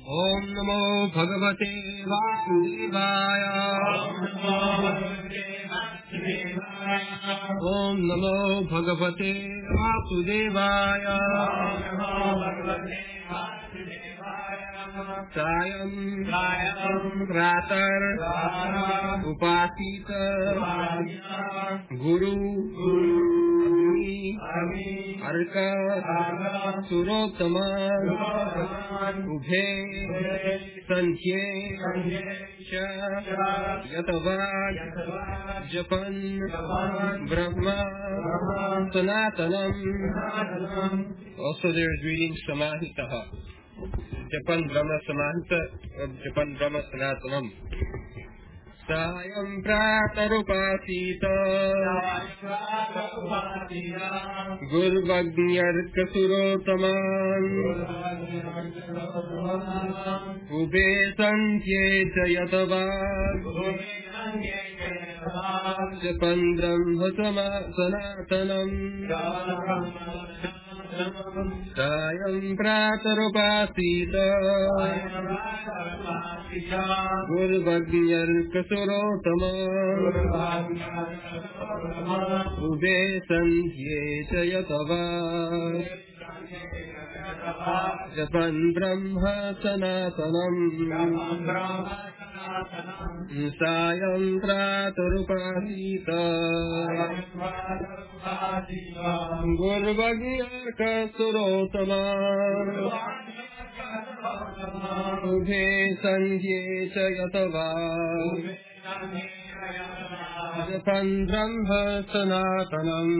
Om Namo Bhagavate Vasudevaya. Om Namo Bhagavate Vasudevaya. Sayam Pratar Upasita Guru Agni Arka Surottama Ubhe Sankhye Sha Yatavad Japan Brahma Sanatanam. Also there is reading Samahitaha. Japan Brahma Samahita or Japan Brahma Sanatanam. Sayam Pratarupasita Gurvagnyarka Surotaman Ube Santye Jayatavad Japan Brahma Sanatanam. Sayam Pratarupasita Gurvagnyarka Surotama Ube Santye Jayatava Japan Brahma Sanatanam. Sayam Pratarupasita Gurvagnyarka Surotama Ubhe Santye Jayatava Japan Brahma Sanatanam.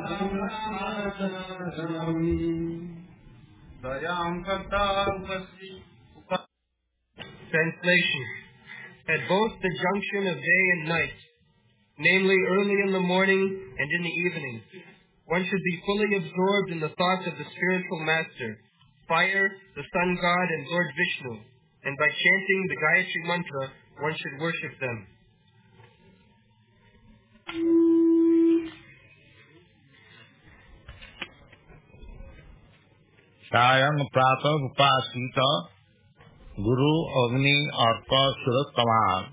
Translation. At both the junction of day and night, namely early in the morning and in the evening, one should be fully absorbed in the thoughts of the spiritual master, fire, the sun god, and Lord Vishnu, and by chanting the Gayatri mantra, one should worship them. Sayam Prata Upasita Guru Agni Arka Suratama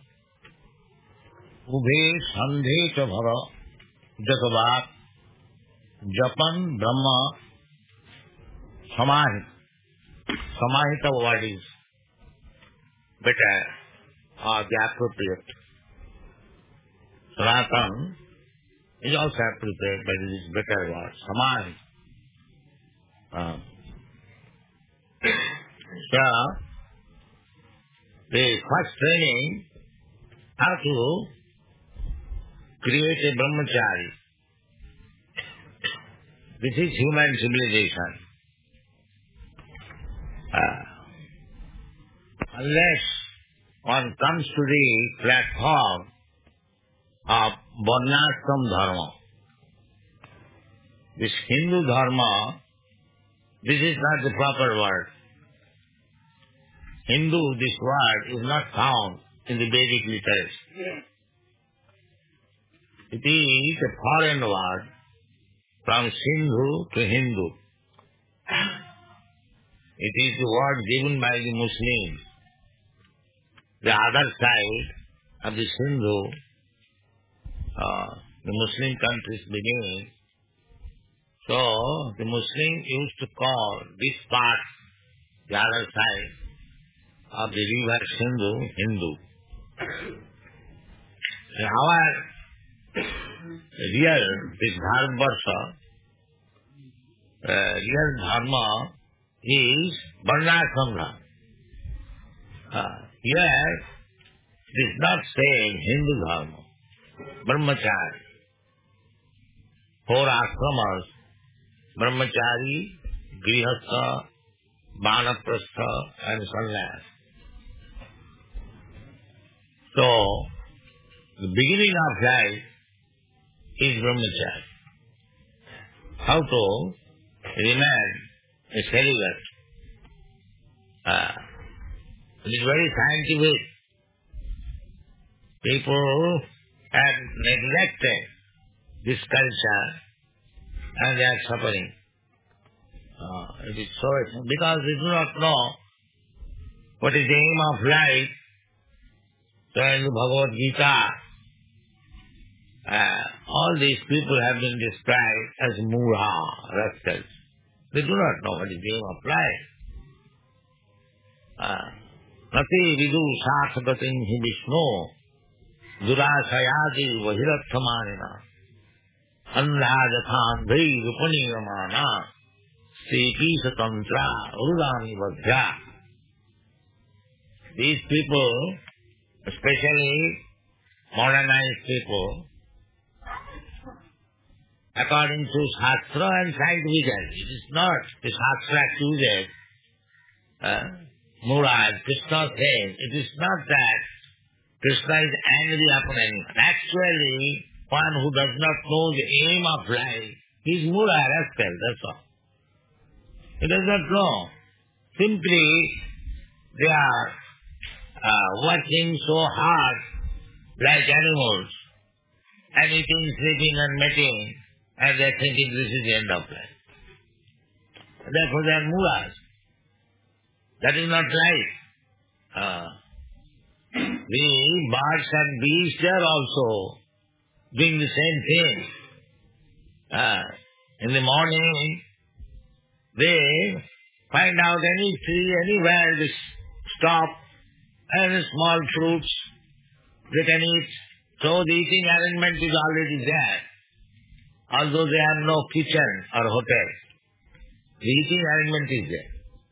Ubhe Sandhe Cha Bhava Jagavat Japan Brahma Samahita. Samahita word is better or the appropriate. Sanatan is also appropriate, but it is better word. Samahita. So, the first training, how to create a brahmachari. This is human civilization. Unless one comes to the platform of Varnashram Dharma, this Hindu Dharma, this is not the proper word. Hindu, this word is not found in the Vedic literature. It is a foreign word from Sindhu to Hindu. It is the word given by the Muslims. The other side of the Sindhu, the Muslim countries beginning. So, the Muslim used to call this part, the other side of the river Sindhu, Hindu. Our real, this Bharatvarsha, real Dharma is Varnashram. Here, it is not saying Hindu Dharma, Brahmachari. 4 ashramas, Brahmachari, Grihastha, Vanaprastha and Sannyas. So, the beginning of life is Brahmachari. How to remain a celibate. It is very scientific. People have neglected this culture and they are suffering. It is so because they do not know what is the aim of life? So in the Bhagavad Gita, all these people have been described as mura, rascals. They do not know what is the aim of life. Nati vidu sāsagatin hi Vishnu durāsayādi vahirathamanina andhājathandhai rupaniyamana sīpīsatantra urudāni vadhya. These people, especially modernized people, according to Shastra and scientific, it is not the Shastra accuses Murad, Krishna says, it is not that Krishna is angry upon anyone. Actually, one who does not know the aim of life, he is Murad, rascal, that's all. He does not know. Simply, they are working so hard like animals, and eating, sleeping and mating, and they are thinking this is the end of life. Therefore they are Muras. That is not life. The birds and beasts are also doing the same thing. In the morning, they find out any tree, anywhere, they stop, and small fruits they can eat. So the eating arrangement is already there. Although they have no kitchen or hotel, the eating arrangement is there.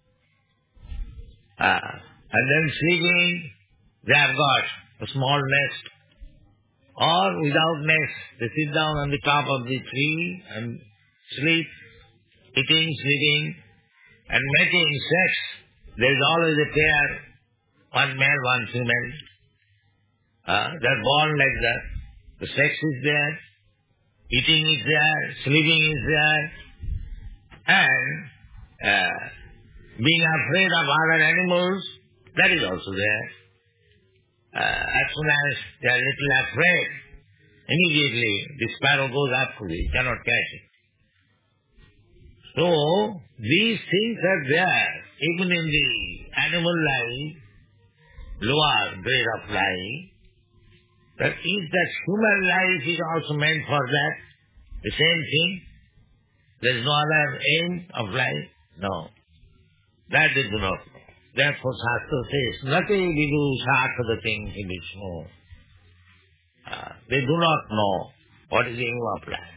And then sleeping, they have got a small nest. Or without nest, they sit down on the top of the tree and sleep, eating, sleeping, and making sex. There is always a pair, one male, one female. They are born like that. The sex is there, eating is there, sleeping is there, and being afraid of other animals, that is also there. As soon as they are little afraid, immediately the sparrow goes after it, cannot catch it. So, these things are there, even in the animal life, lower grade of life. That is that human life is also meant for that, the same thing. There is no other aim of life. No. That they do not know. Therefore Shastra says, Nati vidu sāsagatin hi Vishnu. They do not know what is the aim of life.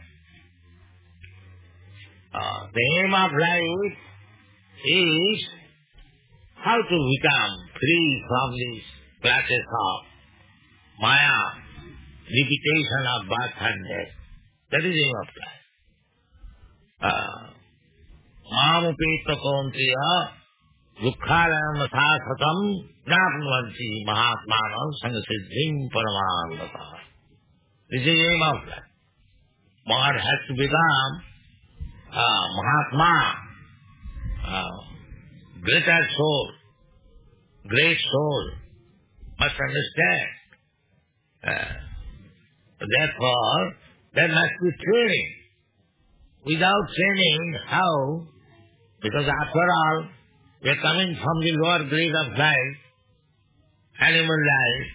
The aim of life is how to become free from these clutches of Maya, repetition of birth and death. That is the aim of life. Mamupeta kaunteya dukkhalayam sasatam napnuvanti mahatmanam sangasiddhim paramanandata. This is the aim of life. One has to become Mahatma, greater soul, great soul, must understand. Therefore, there must be training. Without training, how? Because after all, we are coming from the lower grade of life, animal life,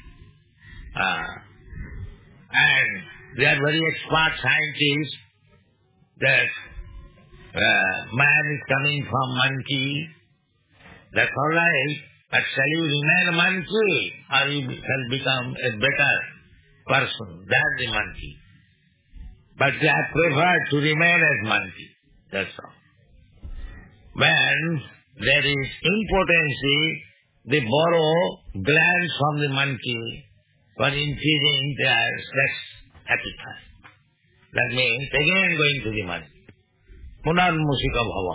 and they are very expert scientists that man is coming from monkey. That's all right, but shall you remain a monkey, or you shall become a better person than the monkey? But they are preferred to remain as monkey. That's all. When there is impotency, they borrow glands from the monkey for increasing their sex appetite. That means again going to the monkey. Punarmusika bhava.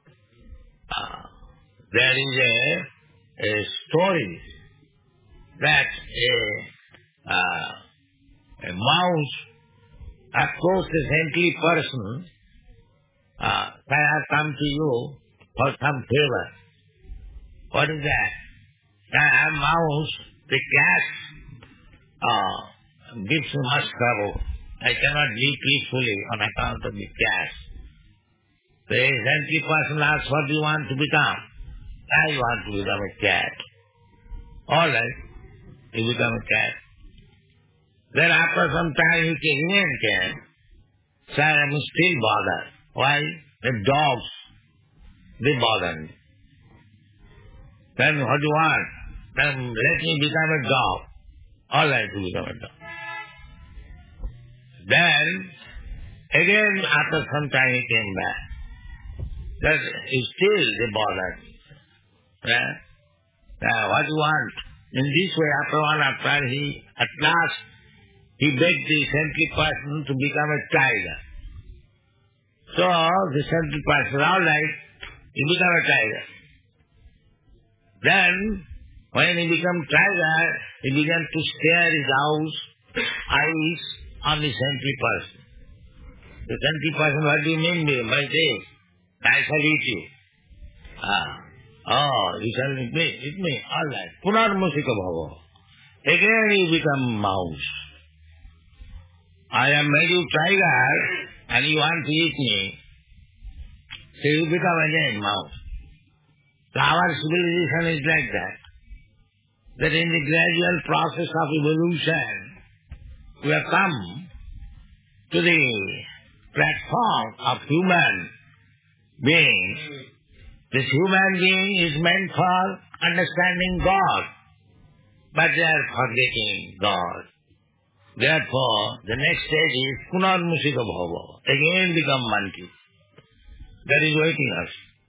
There is a story that a mouse approached a saintly person, I have come to you for some favor. What is that? A mouse, the cat gives me much trouble. I cannot live peacefully on account of the cat. The saintly person asks, what do you want to become? I want to become a cat. All right, you become a cat. Then after some time you can remain cat. So I am still bothered. Why? The dogs, they bother me. Then what do you want? Then let me become a dog. All right, to become a dog. Then, again after some time he came back. That is still they bothered me. Yeah? What do you want? In this way, after one after he, at last, he begged the saintly person to become a tiger. So, the saintly person, all right, he became a tiger. Then, when he became tiger, he began to stare his eyes on the saintly person. The saintly person, what do you mean by this? I shall eat you. You shall eat me, all right. Punarmusika bhava. Again you become mouse. I have made you tiger and you want to eat me. So you become again mouse. So our civilization is like that. That in the gradual process of evolution, we have come to the platform of human being. This human being is meant for understanding God, but they are forgetting God. Therefore, the next stage is Punarmusika bhava. Again become monkey. That is waiting us.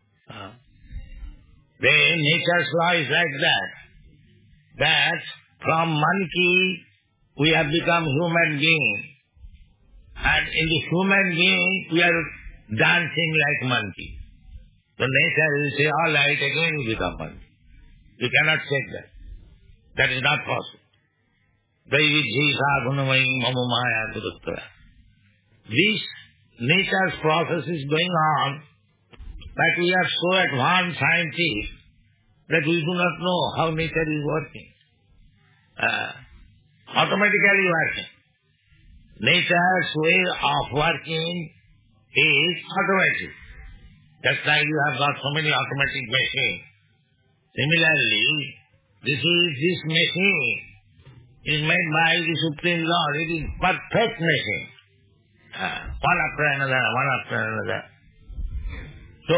The nature's law is like that. That from monkey we have become human being. And in the human being we are dancing like monkey. The nature will say, all right, again you become monkey. You cannot check that. That is not possible. This nature's process is going on, but we are so advanced scientists that we do not know how nature is working. Automatically working. Nature's way of working is automatic. Just like you have got so many automatic machines. Similarly, this machine is made by the Supreme Lord. It is perfect machine. One after another. So,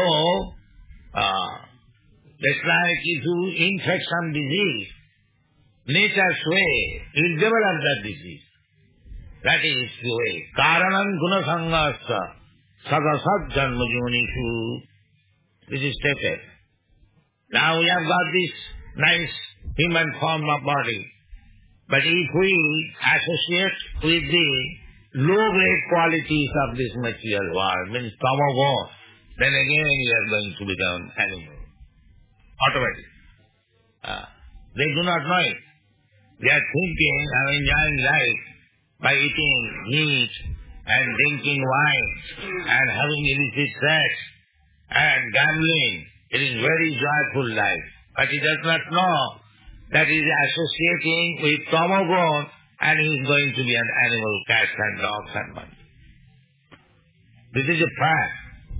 just like if you infect some disease, nature's way will develop that disease. That is the way. Karanam gunasangasa sadasad janma yonishu. This is stated. Now we have got this nice human form of body. But if we associate with the low-grade qualities of this material world, means tamago, then again we are going to become animal. Automatically. They do not know it. They are thinking of enjoying life by eating meat and drinking wine and having illicit sex and gambling. It is very joyful life. But he does not know that he is associating with tamagun and he is going to be an animal, cats and dogs and monkeys. This is a fact.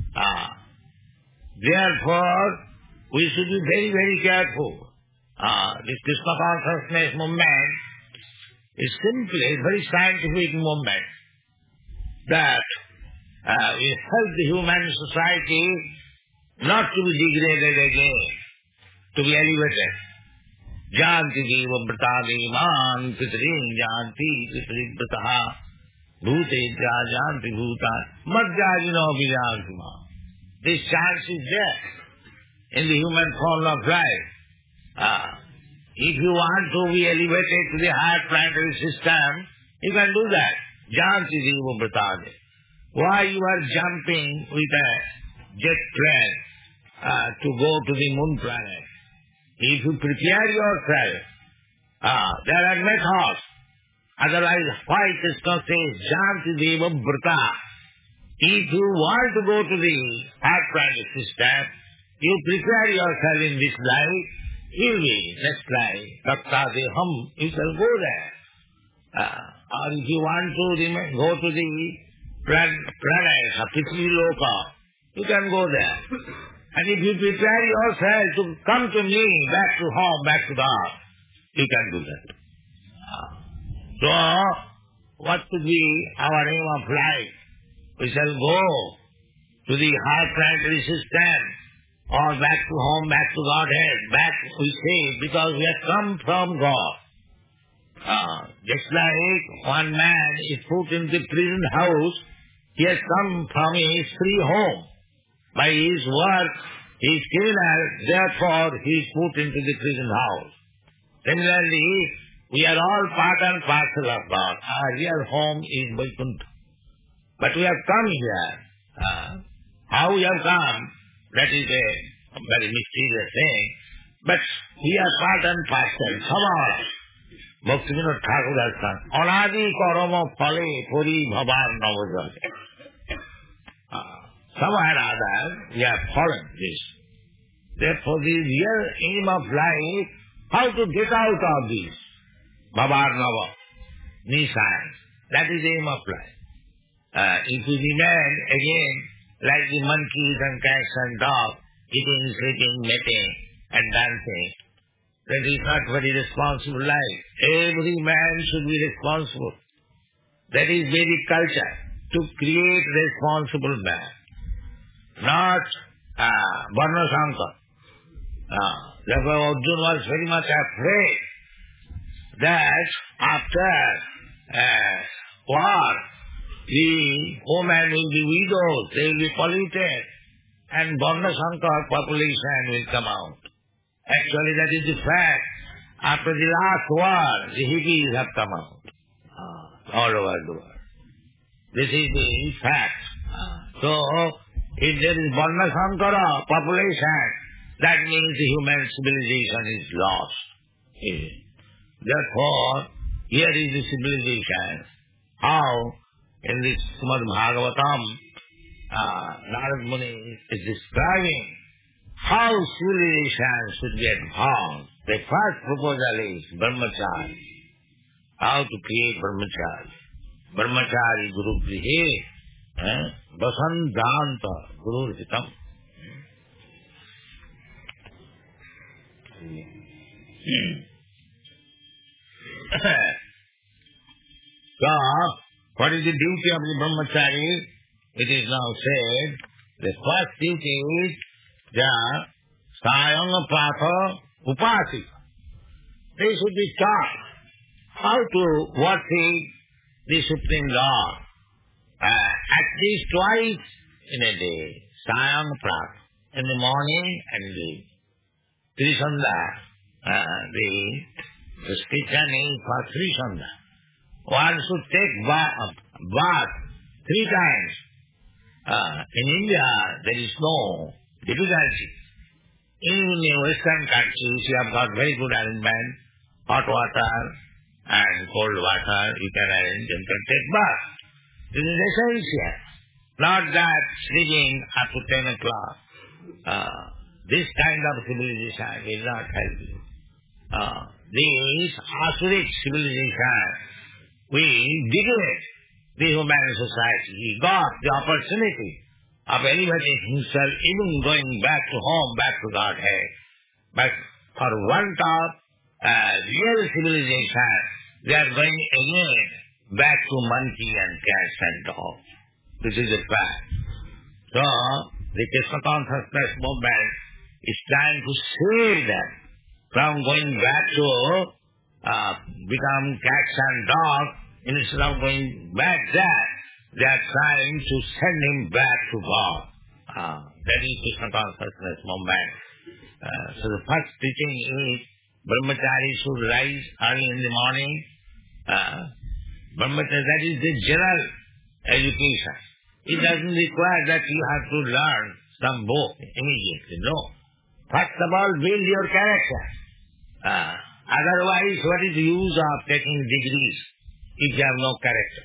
Therefore, we should be very, very careful. This Krishna consciousness movement is simply a very scientific movement that will help the human society not to be degraded again, to be elevated. Janti deva bratadi man pitrim janti pitrim brataha bhutedya janti bhutan madhyajino vijanti ma. This chance is there in the human form of life. If you want to be elevated to the higher planetary system, you can do that. Janti deva bratadi. Why you are jumping with a jet plane to go to the moon planet? If you prepare yourself, there are methods. Otherwise, why Krishna says, Janti deva brata? If you want to go to the higher planetary system, you prepare yourself in this life, you will be next life, Takta deham, you shall go there. Or if you want to go to the planet, Prithvi Loka, you can go there. And if you prepare yourself to come to me, back to home, back to God, you can do that. So, what could be our aim of life? We shall go to the high planetary system, or back to home, back to Godhead. Back, we say, because we have come from God. Just like one man is put in the prison house, he has come from his free home. By his work, he is criminal, therefore he is put into the prison house. Similarly, we are all part and parcel of God. Our real home is Vaikuntha. But we have come here. How we have come, that is a very mysterious thing. But we are part and parcel. Somehow, Bhaktivinoda Thakur has come. Anadi karama phale puri bhavar navajate. Somehow or other, we have followed this. Therefore, the real aim of life, how to get out of this bhavar nava, nissan. That is the aim of life. If we remain again like the monkeys and cats and dogs, eating, sleeping, mating and dancing, that is not very responsible life. Every man should be responsible. That is Vedic culture, to create responsible man. Not Varna Shankar. Therefore Arjuna was very much afraid that after war, the women will be widows, they will be polluted, and Varna Shankar population will come out. Actually, that is the fact. After the last war, the hippies have come out all over the world. This is the fact. So, if there is Varna Shankara population, that means the human civilization is lost. Therefore, here is the civilization. How? In this Srimad Bhagavatam, Narad Muni is describing how civilization should be advanced. The first proposal is Brahmacharya. How to create Brahmacharya. Brahmacharya Guru Grihe, Vasandanta Guru Hitam. So, what is the duty of the Brahmachari? It is now said, the first duty is the Sayanga Patha Upasika. They should be taught how to worship the Supreme Lord. At least twice in a day, Sayanga Patha, in the morning and the Trisandha, the description is for Trisandha. One should take bath 3 times. In India, there is no difficulty. In the Western countries, you have got very good arrangement, hot water and cold water, you can arrange and can take bath. This is essential. Not that sleeping up to 10 o'clock. This kind of civilization will not help you. This Asuric civilization, we degrade the human society. We got the opportunity of elevating himself, even going back to home, back to Godhead. But for want of real civilization, they are going again back to monkey and cats and dogs. This is a fact. So, the Krishna consciousness movement is trying to save them from going back to become cats and dogs. Instead of going back there, they are trying to send him back to God. That is Krishna consciousness movement. So the first teaching is Brahmachari should rise early in the morning. Brahmachari, that is the general education. It doesn't require that you have to learn some book immediately. No. First of all, build your character. Otherwise, what is the use of taking degrees if you have no character?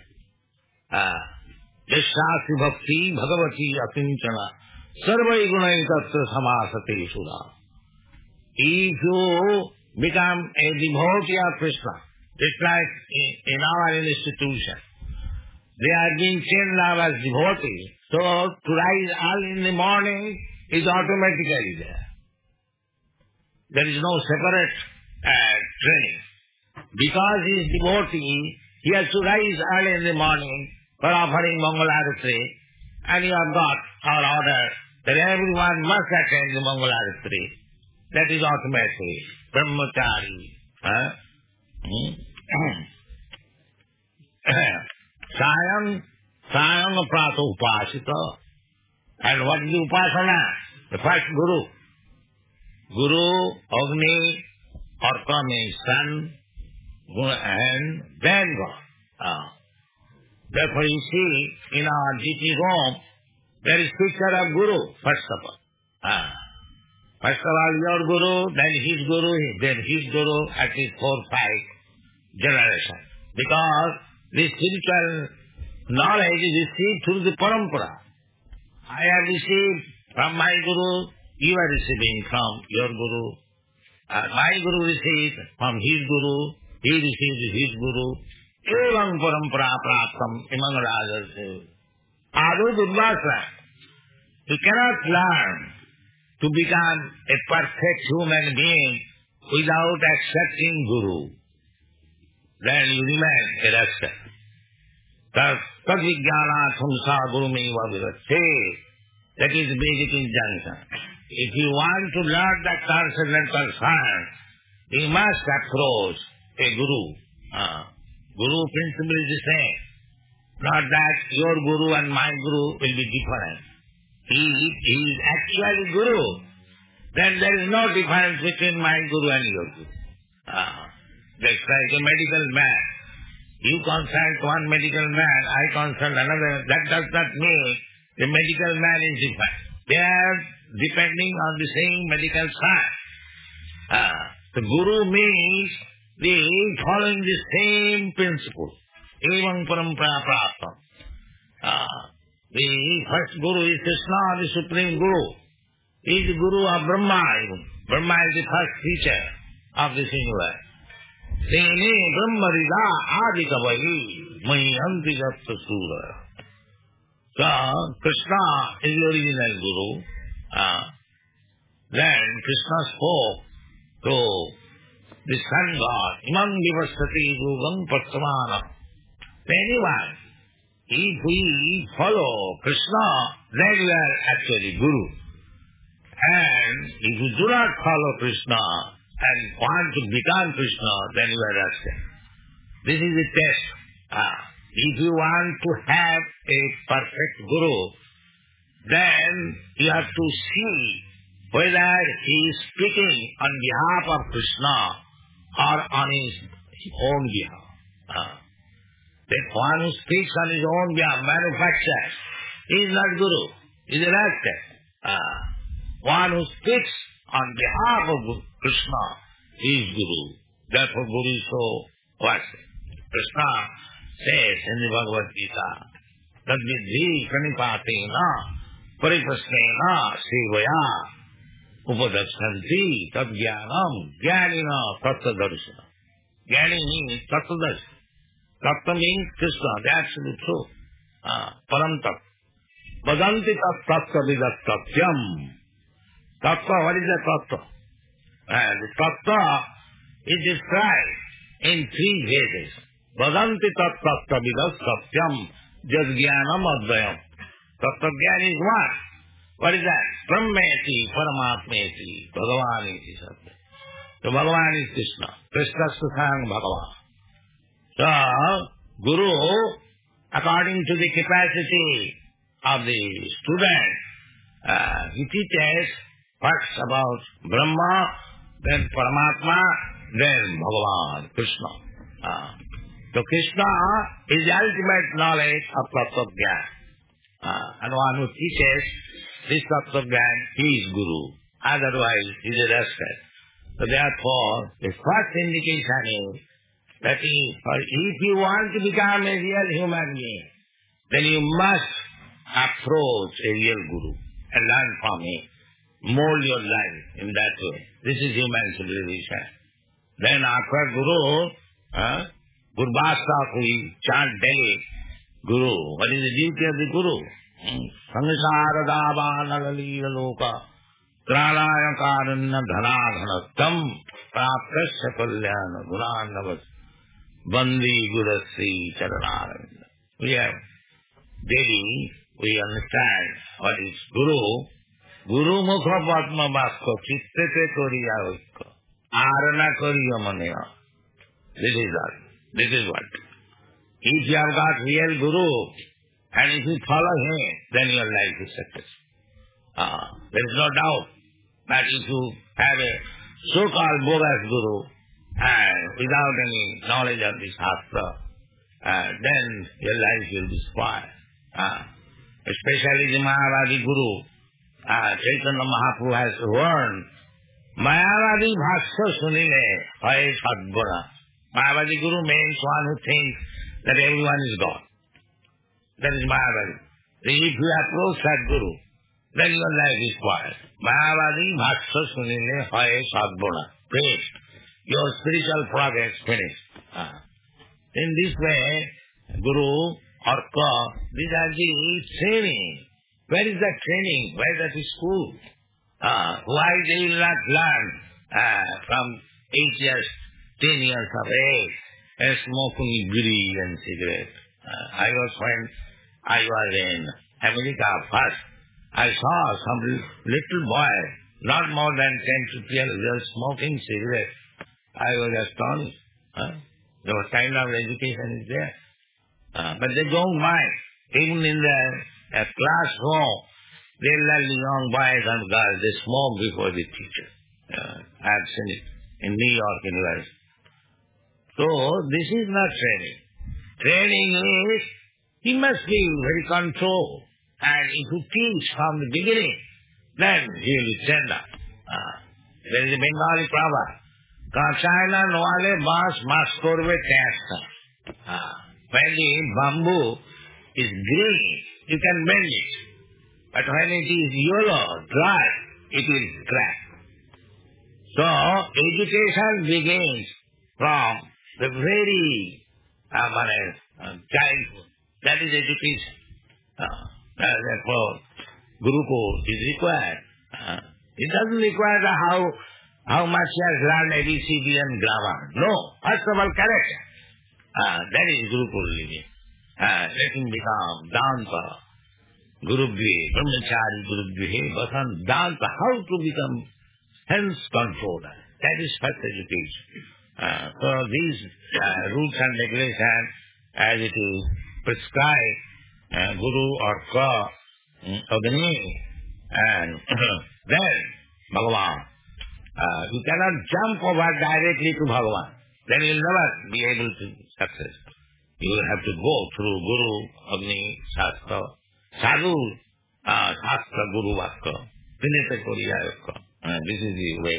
Yashasya bhakti bhagavati akinchana sarvai gunai tatra samasate sudha. If you become a devotee of Krishna, just like in our institution, they are being trained now as devotees. So to rise early in the morning is automatically there. There is no separate training. Because he is devotee, he has to rise early in the morning for offering Mangalarati, and you have got our order that everyone must attend the Mangalarati. That is automatically brahmachari. Sayam prato upasita. And what is the upasana? The first Guru. Guru, Agni, Arka means sun, and then God. Therefore you see, in our GT Rome, there is picture of Guru, first of all. First of all your Guru, then his Guru, at least 4 or 5 generations. Because this spiritual knowledge is received through the parampara. I have received from my Guru, you are receiving from your Guru. My Guru received from his Guru, he receives his Guru. Evam parampara praptam imam rajas. Adu Durvasa. He cannot learn to become a perfect human being without accepting Guru. Then you remain a rascal. Tad vijnana samsa guru meva vivatte. That is the basic injunction. If you want to learn that transcendental science, you must approach a Guru. Guru principle is the same. Not that your Guru and my Guru will be different. He is actually Guru. Then there is no difference between my Guru and your Guru. That's like a medical man. You consult one medical man, I consult another. That does not mean the medical man is different. They are depending on the same medical science. The Guru means the following the same principle. Evam parampara praptam. The first Guru is Krishna, the Supreme Guru. He is the Guru of Brahma even. Brahma is the first teacher of this universe. Tene Brahma Rida Adikavahi Mayanti Jatta Sura. So, Krishna is the original Guru. Then Krishna spoke to the Sun God, Imam Vivasati Gurvam Patsamana. Anyone, if we follow Krishna, then we are actually Guru. And if you do not follow Krishna and want to become Krishna, then you are rascal. This is the test. If you want to have a perfect Guru, then you have to see whether he is speaking on behalf of Krishna or on his own behalf. That one who speaks on his own behalf, manufactures, he is not Guru, he is a rascal. One who speaks on behalf of Krishna is Guru. Therefore Guru is so worshiped. Krishna says in the Bhagavad Gita, that vidhi pranipatena pariprasnena sevaya upadashanti tad jnanam jnanina tattvadarshana. Jnani means tattvadarshana. Tattva means Krishna, the absolute truth. Param tattva. Vadanti tattva vidat tatyam. Tattva, what is the tattva? The tattva is described in 3 phases. Vadanti tattva vidat tatyam jadgyanam advayam. Tattva jnana is what? What is that? Brahmeti, Paramatmeti, Bhagavaniti Satya. So Bhagavan is Krishna. Krishna Susang Bhagavan. So, Guru, according to the capacity of the student, he teaches first about Brahma, then Paramatma, then Bhagavan, Krishna. So Krishna is the ultimate knowledge of Tattva Jnana. And one who teaches this Tattva Jnana, he is Guru. Otherwise, he is a rascal. So therefore, the first indication is that if you want to become a real human being, then you must approach a real Guru and learn from him. Mold your life in that way. This is human civilization. Then after Guru, Gurvasta, we chant daily, Guru. What is the duty of the Guru? Samsara dava nagalila loka Tralaya karanya dhanadhanattam praptasya kalyana gunanavas bandi gurasri charanaravinda. We have daily, we understand what is Guru. Guru mukha padma vasko chittete koriya vikko arana koriya manaya. This is all. This is what. If you have got real Guru, and if you follow him, then your life is successful. There is no doubt that if you have a so-called bogus Guru, and without any knowledge of the Shastra, then your life will be spoiled. Especially the Mayavadi Guru, Chaitanya Mahaprabhu has warned, Mayavadi bhasya sunile hoye sadguna. Mayavadi Guru means one who thinks that everyone is God. That is Mayavadi. If you approach that Guru, then your life is spoiled. Mayavadi bhasya sunile hoye sadguna. Finished. Your spiritual progress finished. In this way, Guru or Ka, these are the training. Where is that training? Where is that school? Why they will not learn from 8 years, 10 years of age, smoking bidi and cigarette? When I was in America first, I saw some little boy, not more than 10 to 12 years, smoking cigarette. I was astonished. What kind of education is there? But they don't mind. Even in the classroom, they let the young boys and girls, they smoke before the teacher. I have seen it in New York University. So, this is not training. Training is, he must be very controlled. And if you teach from the beginning, then he will be trained up. There is a Bengali proverb. Kachayna noale bas mas korbe testa. When the bamboo is green, you can bend it. But when it is yellow, dry, it will crack. So, education begins from the very childhood. That is education. Therefore, Gurukul is required. It doesn't require how much he has learned ABCD and grammar. No, first of all, character. That is Gurukul living. Let him become Danta, Gurubhye, Brahmachari Gurubhye, Vasan Danta, how to become sense controller. That is first education. So these rules and regulations, as it is prescribed, Guru or Ka, Agni, and then Bhagavan. You cannot jump over directly to Bhagavan. Then you will never be able to success. You will have to go through Guru, Agni, Shastra, Sadhu, Shastra, Guru, Vakka, Vinita Koriya Vakka. This is the way.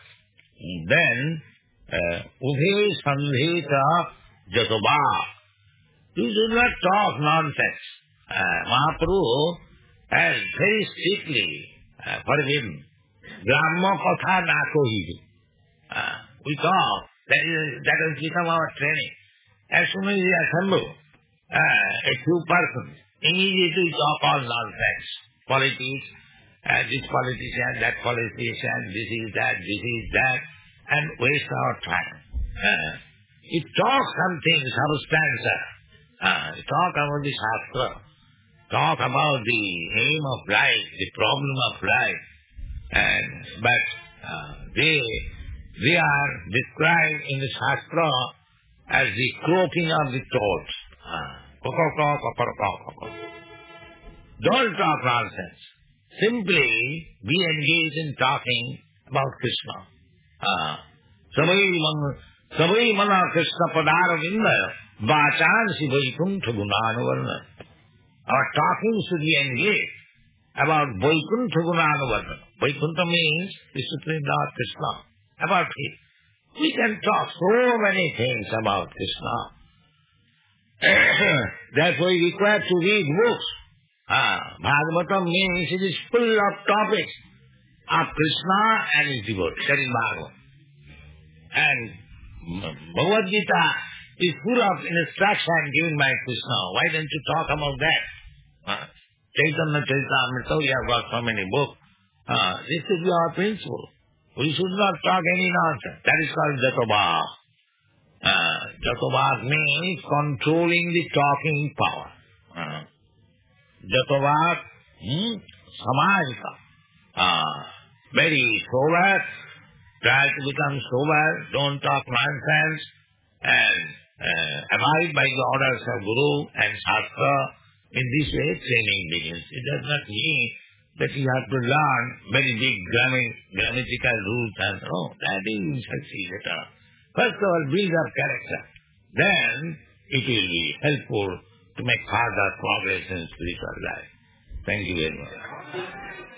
Then, Ubhe Sandhita Jatoba. You should not talk nonsense. Mahaprabhu has very strictly forbidden. Brahma Katha Nakohidu. We talk. That has become our training. As soon as we assemble a few persons, immediately talk all nonsense. Politics, this politician, that politician, this is that, and waste our time. You talk something, substantial. Talk about the Shastra. Talk about the aim of life, the problem of life. But they are described in the Shastra as the croaking of the toads. Don't talk nonsense. Simply be engaged in talking about Krishna. Savai mana Krishna padara vinda vachan si vaikuntha gunanuvarna. Our talking should be engaged about vaikuntha gunanuvarna. Vaikuntha means the Supreme Lord Krishna. About him. We can talk so many things about Krishna. Therefore, we require to read books. Bhagavatam means it is full of topics of Krishna and his devotees. That is Bhagavatam. And Bhagavad Gita is full of instruction given by Krishna. Why don't you talk about that? Chaitanya Charitamrita, we have got so many books. This should be our principle. We should not talk any nonsense. That is called Jatobhak. Jatobhak means controlling the talking power. Jatobhak, Samajika. Very sober. Try to become sober. Don't talk nonsense. And abide by the orders of Guru and Shastra. In this way, training begins. It does not mean that you have to learn very big grammatical rules and that is succeed at all. First of all, build up character. Then it will be helpful to make further progress in spiritual life. Thank you very much.